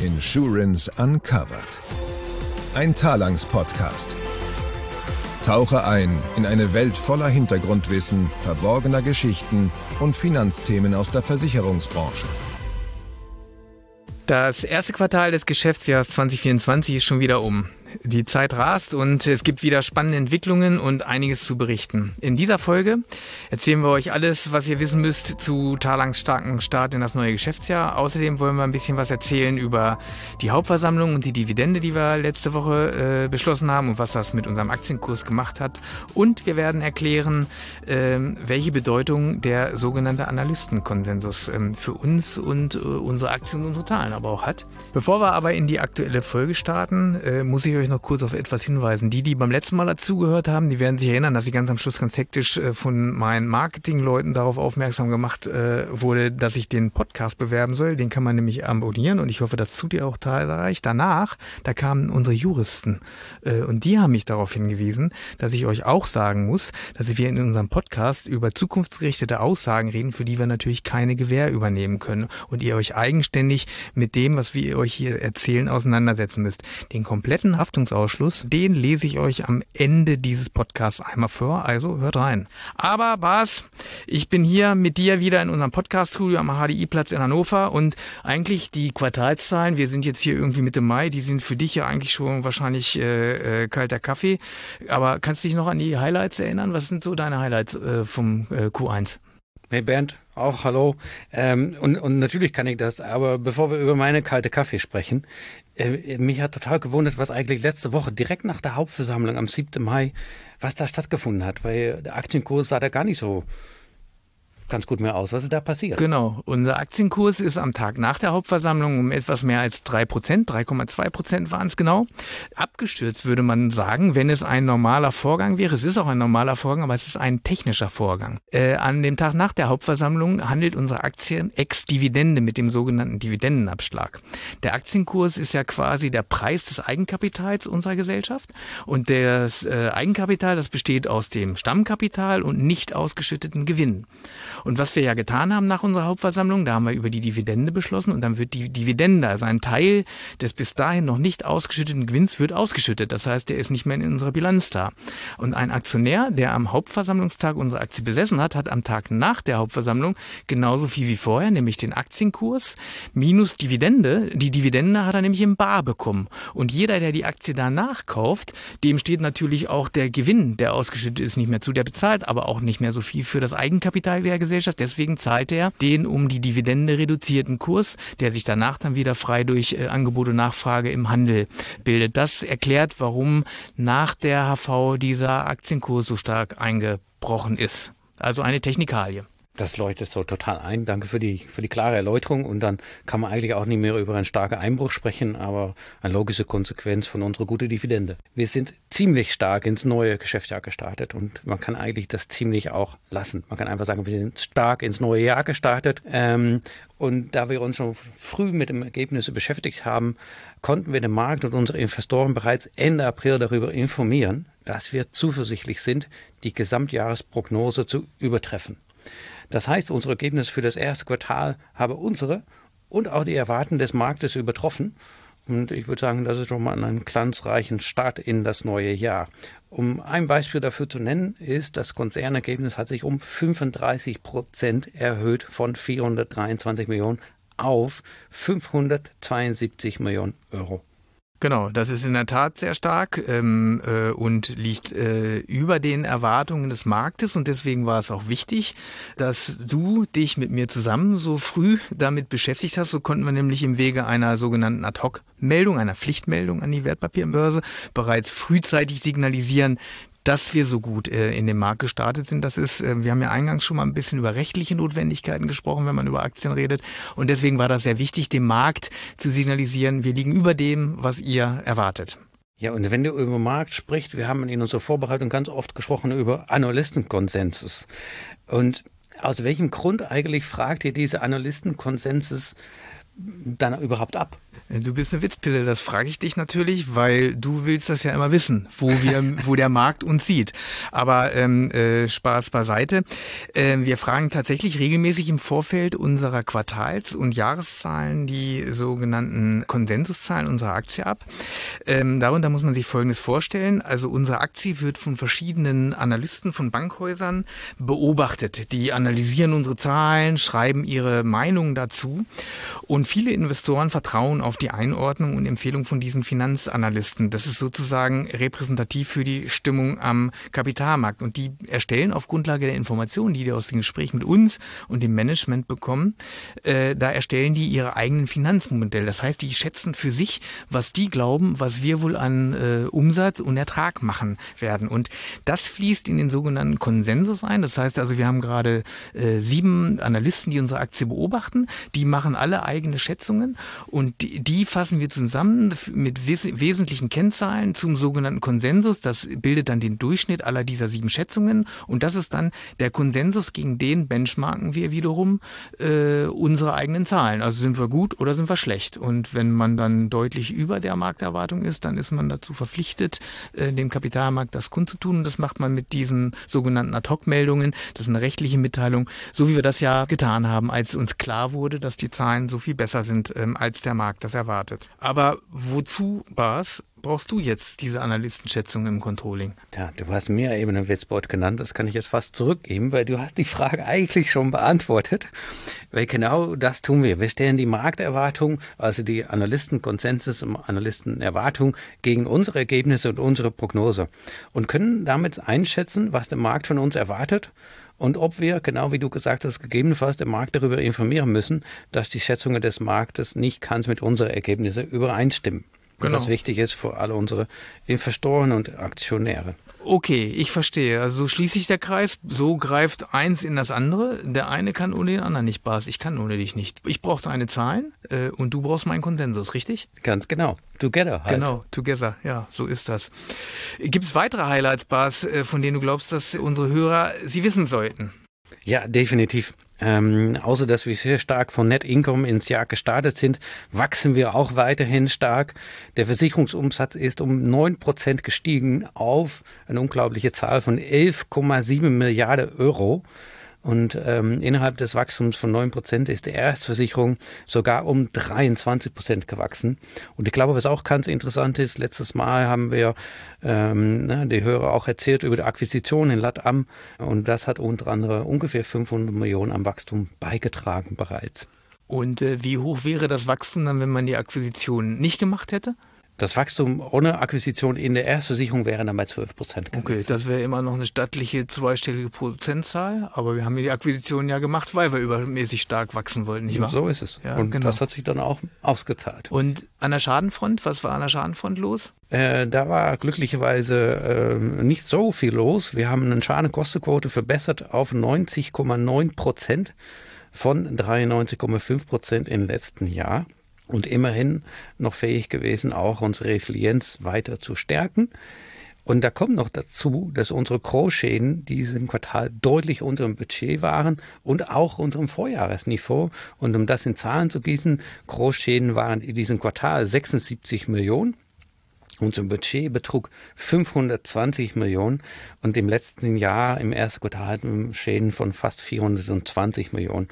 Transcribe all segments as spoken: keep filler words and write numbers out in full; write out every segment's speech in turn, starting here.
Insurance Uncovered. Ein Talanx-Podcast. Tauche ein in eine Welt voller Hintergrundwissen, verborgener Geschichten und Finanzthemen aus der Versicherungsbranche. Das erste Quartal des Geschäftsjahres zwanzig vierundzwanzig ist schon wieder um. Die Zeit rast und es gibt wieder spannende Entwicklungen und einiges zu berichten. In dieser Folge erzählen wir euch alles, was ihr wissen müsst zu Talanx starken Start in das neue Geschäftsjahr. Außerdem wollen wir ein bisschen was erzählen über die Hauptversammlung und die Dividende, die wir letzte Woche äh, beschlossen haben und was das mit unserem Aktienkurs gemacht hat. Und wir werden erklären, äh, welche Bedeutung der sogenannte Analystenkonsensus äh, für uns und äh, unsere Aktien und unsere Zahlen aber auch hat. Bevor wir aber in die aktuelle Folge starten, äh, muss ich euch noch kurz auf etwas hinweisen. Die, die beim letzten Mal dazugehört haben, die werden sich erinnern, dass ich ganz am Schluss ganz hektisch äh, von meinen Marketingleuten darauf aufmerksam gemacht äh, wurde, dass ich den Podcast bewerben soll. Den kann man nämlich abonnieren und ich hoffe, das tut ihr auch zahlreich. Danach, da kamen unsere Juristen äh, und die haben mich darauf hingewiesen, dass ich euch auch sagen muss, dass wir in unserem Podcast über zukunftsgerichtete Aussagen reden, für die wir natürlich keine Gewähr übernehmen können und ihr euch eigenständig mit dem, was wir euch hier erzählen, auseinandersetzen müsst. Den kompletten Haftungsausschluss, den lese ich euch am Ende dieses Podcasts einmal vor, also hört rein. Aber Bas, ich bin hier mit dir wieder in unserem Podcast-Studio am H D I-Platz in Hannover und eigentlich die Quartalszahlen, wir sind jetzt hier irgendwie Mitte Mai, die sind für dich ja eigentlich schon wahrscheinlich äh, äh, kalter Kaffee, aber kannst du dich noch an die Highlights erinnern? Was sind so deine Highlights äh, vom äh, Q eins? Hey Bernd, auch hallo. Ähm, und, und natürlich kann ich das, aber bevor wir über meine kalte Kaffee sprechen, äh, mich hat total gewundert, was eigentlich letzte Woche direkt nach der Hauptversammlung am siebten Mai, was da stattgefunden hat, weil der Aktienkurs sah da gar nicht so ganz gut mehr aus. Was ist da passiert? Genau, unser Aktienkurs ist am Tag nach der Hauptversammlung um etwas mehr als drei Prozent, drei Komma zwei Prozent waren es genau, abgestürzt, würde man sagen, wenn es ein normaler Vorgang wäre. Es ist auch ein normaler Vorgang, aber es ist ein technischer Vorgang. Äh, an dem Tag nach der Hauptversammlung handelt unsere Aktie ex-Dividende mit dem sogenannten Dividendenabschlag. Der Aktienkurs ist ja quasi der Preis des Eigenkapitals unserer Gesellschaft und das äh, Eigenkapital, das besteht aus dem Stammkapital und nicht ausgeschütteten Gewinnen. Und was wir ja getan haben nach unserer Hauptversammlung, da haben wir über die Dividende beschlossen und dann wird die Dividende, also ein Teil des bis dahin noch nicht ausgeschütteten Gewinns, wird ausgeschüttet. Das heißt, der ist nicht mehr in unserer Bilanz da. Und ein Aktionär, der am Hauptversammlungstag unsere Aktie besessen hat, hat am Tag nach der Hauptversammlung genauso viel wie vorher, nämlich den Aktienkurs minus Dividende. Die Dividende hat er nämlich im Bar bekommen. Und jeder, der die Aktie danach kauft, dem steht natürlich auch der Gewinn, der ausgeschüttet ist, nicht mehr zu. Der bezahlt aber auch nicht mehr so viel für das Eigenkapital der Gesellschaft. Deswegen zahlt er den um die Dividende reduzierten Kurs, der sich danach dann wieder frei durch äh, Angebot und Nachfrage im Handel bildet. Das erklärt, warum nach der H V dieser Aktienkurs so stark eingebrochen ist. Also eine Technikalie. Das leuchtet so total ein. Danke für die, für die klare Erläuterung. Und dann kann man eigentlich auch nicht mehr über einen starken Einbruch sprechen, aber eine logische Konsequenz von unserer guten Dividende. Wir sind ziemlich stark ins neue Geschäftsjahr gestartet und man kann eigentlich das ziemlich auch lassen. Man kann einfach sagen, wir sind stark ins neue Jahr gestartet. Ähm, und da wir uns schon früh mit dem Ergebnis beschäftigt haben, konnten wir den Markt und unsere Investoren bereits Ende April darüber informieren, dass wir zuversichtlich sind, die Gesamtjahresprognose zu übertreffen. Das heißt, unsere Ergebnisse für das erste Quartal haben unsere und auch die Erwartungen des Marktes übertroffen. Und ich würde sagen, das ist schon mal ein glanzreichen Start in das neue Jahr. Um ein Beispiel dafür zu nennen, ist, das Konzernergebnis hat sich um fünfunddreißig Prozent erhöht von vierhundertdreiundzwanzig Millionen auf fünfhundertzweiundsiebzig Millionen Euro. Genau, das ist in der Tat sehr stark ähm, äh, und liegt äh, über den Erwartungen des Marktes und deswegen war es auch wichtig, dass du dich mit mir zusammen so früh damit beschäftigt hast. So konnten wir nämlich im Wege einer sogenannten Ad-Hoc-Meldung, einer Pflichtmeldung an die Wertpapierbörse bereits frühzeitig signalisieren, dass wir so gut äh, in den Markt gestartet sind. Das ist, äh, wir haben ja eingangs schon mal ein bisschen über rechtliche Notwendigkeiten gesprochen, wenn man über Aktien redet. Und deswegen war das sehr wichtig, dem Markt zu signalisieren, wir liegen über dem, was ihr erwartet. Ja, und wenn du über den Markt sprichst, wir haben in unserer Vorbereitung ganz oft gesprochen über Analystenkonsensus. Und aus welchem Grund eigentlich fragt ihr diese Analystenkonsensus dann überhaupt ab? Du bist eine Witzpille, das frage ich dich natürlich, weil du willst das ja immer wissen, wo wir, wo der Markt uns sieht. Aber ähm, äh, Spaß beiseite. Äh, wir fragen tatsächlich regelmäßig im Vorfeld unserer Quartals- und Jahreszahlen die sogenannten Konsensuszahlen unserer Aktie ab. Ähm, darunter muss man sich Folgendes vorstellen. Also unsere Aktie wird von verschiedenen Analysten von Bankhäusern beobachtet. Die analysieren unsere Zahlen, schreiben ihre Meinungen dazu. Und viele Investoren vertrauen auf die Einordnung und Empfehlung von diesen Finanzanalysten. Das ist sozusagen repräsentativ für die Stimmung am Kapitalmarkt. Und die erstellen auf Grundlage der Informationen, die die aus dem Gespräch mit uns und dem Management bekommen, äh, da erstellen die ihre eigenen Finanzmodelle. Das heißt, die schätzen für sich, was die glauben, was wir wohl an äh, Umsatz und Ertrag machen werden. Und das fließt in den sogenannten Konsensus ein. Das heißt also, wir haben gerade äh, sieben Analysten, die unsere Aktie beobachten. Die machen alle eigene Schätzungen und die, die fassen wir zusammen mit wes wesentlichen Kennzahlen zum sogenannten Konsensus. Das bildet dann den Durchschnitt aller dieser sieben Schätzungen und das ist dann der Konsensus, gegen den benchmarken wir wiederum äh, unsere eigenen Zahlen. Also sind wir gut oder sind wir schlecht? Und wenn man dann deutlich über der Markterwartung ist, dann ist man dazu verpflichtet, äh, dem Kapitalmarkt das kundzutun. Und das macht man mit diesen sogenannten Ad-Hoc-Meldungen. Das ist eine rechtliche Mitteilung, so wie wir das ja getan haben, als uns klar wurde, dass die Zahlen so viel besser sind, ähm, als der Markt das erwartet. Aber wozu, Bas, brauchst du jetzt diese Analystenschätzung im Controlling? Ja, du hast mir eben ein Witzbold genannt, das kann ich jetzt fast zurückgeben, weil du hast die Frage eigentlich schon beantwortet. Weil genau das tun wir. Wir stellen die Markterwartung, also die Analystenkonsensus und Analystenerwartung gegen unsere Ergebnisse und unsere Prognose und können damit einschätzen, was der Markt von uns erwartet und ob wir, genau wie du gesagt hast, gegebenenfalls den Markt darüber informieren müssen, dass die Schätzungen des Marktes nicht ganz mit unseren Ergebnissen übereinstimmen. Genau. Was wichtig ist für alle unsere Investoren und Aktionäre. Okay, ich verstehe. Also so schließt sich der Kreis, so greift eins in das andere. Der eine kann ohne den anderen nicht, Bas. Ich kann ohne dich nicht. Ich brauche deine Zahlen äh, und du brauchst meinen Konsensus, richtig? Ganz genau. Together halt. Genau, together. Ja, so ist das. Gibt es weitere Highlights, Bas, äh, von denen du glaubst, dass unsere Hörer sie wissen sollten? Ja, definitiv. Ähm, außer dass wir sehr stark von Net Income ins Jahr gestartet sind, wachsen wir auch weiterhin stark. Der Versicherungsumsatz ist um neun Prozent gestiegen auf eine unglaubliche Zahl von elf Komma sieben Milliarden Euro. Und ähm, innerhalb des Wachstums von neun Prozent ist die Erstversicherung sogar um dreiundzwanzig Prozent gewachsen. Und ich glaube, was auch ganz interessant ist, letztes Mal haben wir ähm, ne, die Hörer auch erzählt über die Akquisition in LatAm. Und das hat unter anderem ungefähr fünfhundert Millionen am Wachstum beigetragen bereits. Und äh, wie hoch wäre das Wachstum dann, wenn man die Akquisition nicht gemacht hätte? Das Wachstum ohne Akquisition in der Erstversicherung wäre dann bei zwölf Prozent gewesen. Okay, das wäre immer noch eine stattliche zweistellige Prozentzahl, aber wir haben die Akquisition ja gemacht, weil wir übermäßig stark wachsen wollten, nicht wahr? So ist es. Ja, und genau. Das hat sich dann auch ausgezahlt. Und an der Schadenfront, was war an der Schadenfront los? Äh, da war glücklicherweise äh, nicht so viel los. Wir haben eine Schadenkostenquote verbessert auf neunzig Komma neun Prozent von dreiundneunzig Komma fünf Prozent im letzten Jahr. Und immerhin noch fähig gewesen, auch unsere Resilienz weiter zu stärken. Und da kommt noch dazu, dass unsere Großschäden diesen Quartal deutlich unter dem Budget waren und auch unter dem Vorjahresniveau. Und um das in Zahlen zu gießen, Großschäden waren in diesem Quartal sechsundsiebzig Millionen. Unser Budget betrug fünfhundertzwanzig Millionen und im letzten Jahr, im ersten Quartal, hatten wir Schäden von fast vierhundertzwanzig Millionen.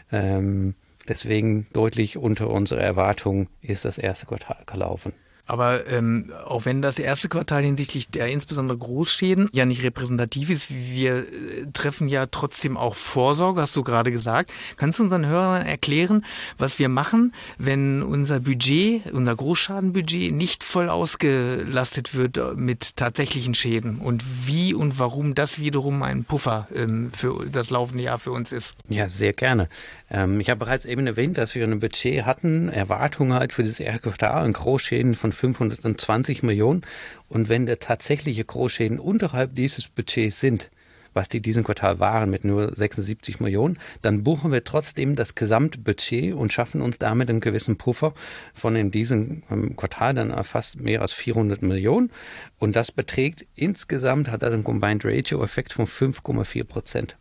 Ähm, Deswegen deutlich unter unserer Erwartung ist das erste Quartal gelaufen. Aber ähm, auch wenn das erste Quartal hinsichtlich der insbesondere Großschäden ja nicht repräsentativ ist, wir äh, treffen ja trotzdem auch Vorsorge, hast du gerade gesagt. Kannst du unseren Hörern erklären, was wir machen, wenn unser Budget, unser Großschadenbudget nicht voll ausgelastet wird mit tatsächlichen Schäden und wie und warum das wiederum ein Puffer ähm, für das laufende Jahr für uns ist? Ja, sehr gerne. Ähm, ich habe bereits eben erwähnt, dass wir ein Budget hatten, Erwartungen halt für das erste Quartal und Großschäden von fünfhundertzwanzig Millionen. Und wenn der tatsächliche Großschäden unterhalb dieses Budgets sind, was die diesen Quartal waren mit nur sechsundsiebzig Millionen, dann buchen wir trotzdem das Gesamtbudget und schaffen uns damit einen gewissen Puffer von in diesem Quartal dann fast mehr als vierhundert Millionen. Und das beträgt insgesamt, hat das einen Combined Ratio Effekt von fünf Komma vier Prozent.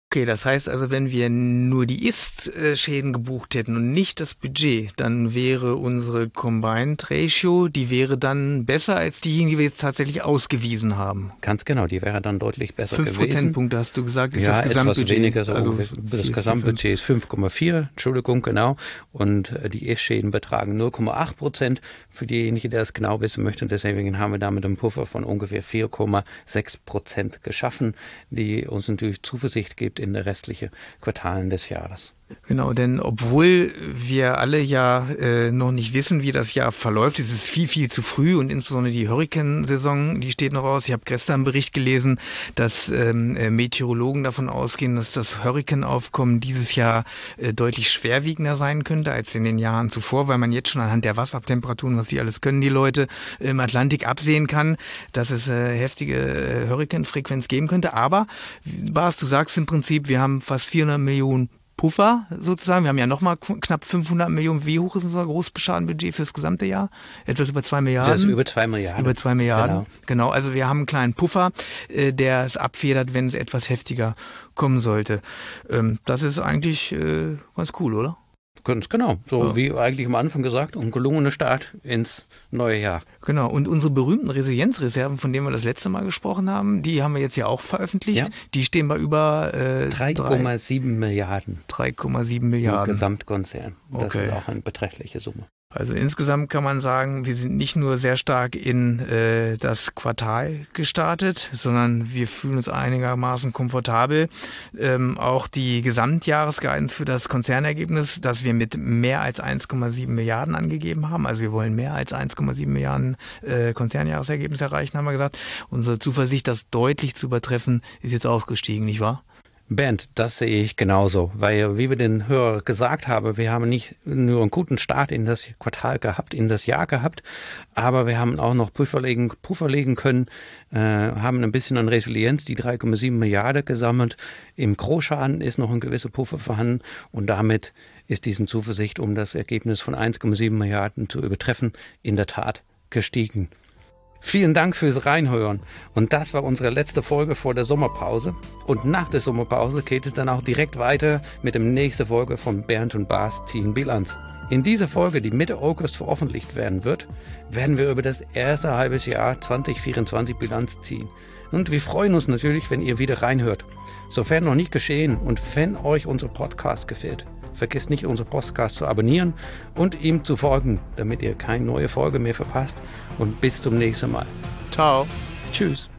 Okay, das heißt also, wenn wir nur die Ist-Schäden gebucht hätten und nicht das Budget, dann wäre unsere Combined Ratio, die wäre dann besser als diejenigen, die wir jetzt tatsächlich ausgewiesen haben. Ganz genau, die wäre dann deutlich besser Fünf gewesen. Prozentpunkte hast du gesagt, ist ja, das Gesamtbudget. Etwas weniger, so also das vier, Gesamtbudget vier, ist fünf Komma vier, Entschuldigung, genau. Und die Ist-Schäden betragen null Komma acht Prozent für diejenigen, die das genau wissen möchten. Deswegen haben wir damit einen Puffer von ungefähr vier Komma sechs Prozent geschaffen, die uns natürlich Zuversicht gibt in der restlichen Quartalen des Jahres. Genau, denn obwohl wir alle ja äh, noch nicht wissen, wie das Jahr verläuft, ist es viel, viel zu früh und insbesondere die Hurrikansaison, die steht noch aus. Ich habe gestern einen Bericht gelesen, dass ähm, Meteorologen davon ausgehen, dass das Hurrikanaufkommen dieses Jahr äh, deutlich schwerwiegender sein könnte als in den Jahren zuvor, weil man jetzt schon anhand der Wassertemperaturen, was die alles können, die Leute im Atlantik absehen kann, dass es äh, heftige äh, Hurrikanfrequenz geben könnte. Aber, Bas, du sagst im Prinzip, wir haben fast vierhundert Millionen Puffer sozusagen. Wir haben ja nochmal knapp fünfhundert Millionen. Wie hoch ist unser Großbeschadenbudget für das gesamte Jahr? Etwas über zwei Milliarden? Das ist über zwei Milliarden. Über zwei Milliarden. Genau. genau. Also wir haben einen kleinen Puffer, äh, der es abfedert, wenn es etwas heftiger kommen sollte. Ähm, das ist eigentlich äh, ganz cool, oder? Ganz genau. So ja. wie eigentlich am Anfang gesagt, ein gelungener Start ins neue Jahr. Genau. Und unsere berühmten Resilienzreserven, von denen wir das letzte Mal gesprochen haben, die haben wir jetzt ja auch veröffentlicht. Ja. Die stehen bei über äh, drei Komma sieben Milliarden. drei Komma sieben Milliarden. Im Gesamtkonzern. Das okay. ist auch eine beträchtliche Summe. Also insgesamt kann man sagen, wir sind nicht nur sehr stark in äh, das Quartal gestartet, sondern wir fühlen uns einigermaßen komfortabel. Ähm, auch die Gesamtjahresguidance für das Konzernergebnis, das wir mit mehr als eins Komma sieben Milliarden angegeben haben. Also wir wollen mehr als eins Komma sieben Milliarden äh, Konzernjahresergebnis erreichen, haben wir gesagt. Unsere Zuversicht, das deutlich zu übertreffen, ist jetzt aufgestiegen, nicht wahr? Bernd, das sehe ich genauso, weil, wie wir den Hörer gesagt haben, wir haben nicht nur einen guten Start in das Quartal gehabt, in das Jahr gehabt, aber wir haben auch noch Puffer legen, Puffer legen können, äh, haben ein bisschen an Resilienz, die drei Komma sieben Milliarden gesammelt. Im Großschaden ist noch ein gewisser Puffer vorhanden und damit ist diese Zuversicht, um das Ergebnis von eins Komma sieben Milliarden zu übertreffen, in der Tat gestiegen. Vielen Dank fürs Reinhören. Und das war unsere letzte Folge vor der Sommerpause. Und nach der Sommerpause geht es dann auch direkt weiter mit der nächsten Folge von Bernd und Bas ziehen Bilanz. In dieser Folge, die Mitte August veröffentlicht werden wird, werden wir über das erste halbes Jahr zwanzig vierundzwanzig Bilanz ziehen. Und wir freuen uns natürlich, wenn ihr wieder reinhört. Sofern noch nicht geschehen und wenn euch unser Podcast gefällt, vergesst nicht, unseren Podcast zu abonnieren und ihm zu folgen, damit ihr keine neue Folge mehr verpasst. Und bis zum nächsten Mal. Ciao. Tschüss.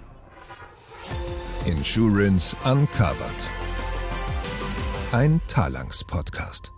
Insurance Uncovered. Ein Talanx-Podcast.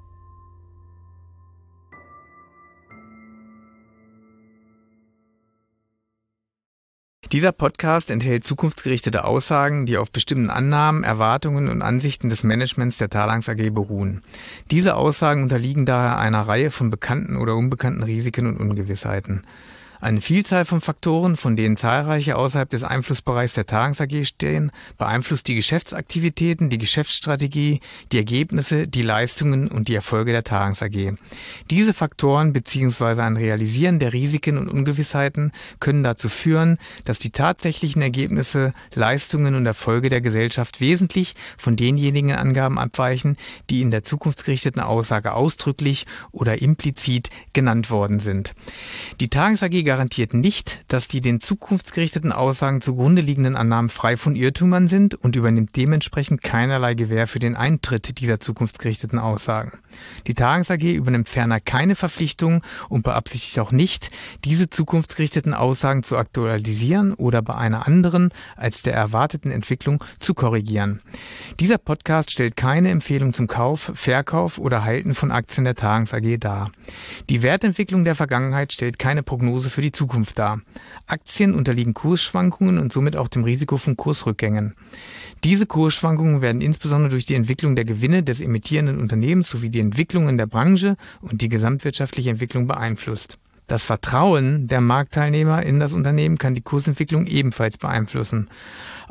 Dieser Podcast enthält zukunftsgerichtete Aussagen, die auf bestimmten Annahmen, Erwartungen und Ansichten des Managements der Talanx A G beruhen. Diese Aussagen unterliegen daher einer Reihe von bekannten oder unbekannten Risiken und Ungewissheiten. Eine Vielzahl von Faktoren, von denen zahlreiche außerhalb des Einflussbereichs der Talanx A G stehen, beeinflusst die Geschäftsaktivitäten, die Geschäftsstrategie, die Ergebnisse, die Leistungen und die Erfolge der Talanx A G. Diese Faktoren bzw. ein Realisieren der Risiken und Ungewissheiten können dazu führen, dass die tatsächlichen Ergebnisse, Leistungen und Erfolge der Gesellschaft wesentlich von denjenigen Angaben abweichen, die in der zukunftsgerichteten Aussage ausdrücklich oder implizit genannt worden sind. Die Talanx A G garantiert nicht, dass die den zukunftsgerichteten Aussagen zugrunde liegenden Annahmen frei von Irrtümern sind und übernimmt dementsprechend keinerlei Gewähr für den Eintritt dieser zukunftsgerichteten Aussagen. Die Talanx A G übernimmt ferner keine Verpflichtung und beabsichtigt auch nicht, diese zukunftsgerichteten Aussagen zu aktualisieren oder bei einer anderen als der erwarteten Entwicklung zu korrigieren. Dieser Podcast stellt keine Empfehlung zum Kauf, Verkauf oder Halten von Aktien der Talanx A G dar. Die Wertentwicklung der Vergangenheit stellt keine Prognose für die Zukunft dar. Aktien unterliegen Kursschwankungen und somit auch dem Risiko von Kursrückgängen. Diese Kursschwankungen werden insbesondere durch die Entwicklung der Gewinne des emittierenden Unternehmens sowie die Entwicklung in der Branche und die gesamtwirtschaftliche Entwicklung beeinflusst. Das Vertrauen der Marktteilnehmer in das Unternehmen kann die Kursentwicklung ebenfalls beeinflussen.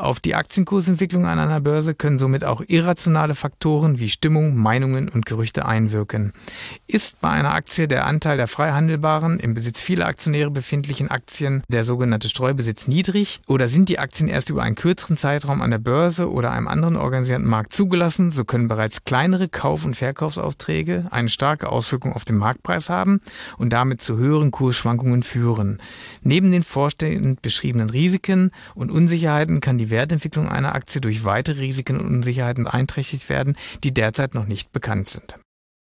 Auf die Aktienkursentwicklung an einer Börse können somit auch irrationale Faktoren wie Stimmung, Meinungen und Gerüchte einwirken. Ist bei einer Aktie der Anteil der frei handelbaren, im Besitz vieler Aktionäre befindlichen Aktien, der sogenannte Streubesitz, niedrig, oder sind die Aktien erst über einen kürzeren Zeitraum an der Börse oder einem anderen organisierten Markt zugelassen, so können bereits kleinere Kauf- und Verkaufsaufträge eine starke Auswirkung auf den Marktpreis haben und damit zu höheren Kursschwankungen führen. Neben den vorstehend beschriebenen Risiken und Unsicherheiten kann die Wertentwicklung einer Aktie durch weitere Risiken und Unsicherheiten beeinträchtigt werden, die derzeit noch nicht bekannt sind.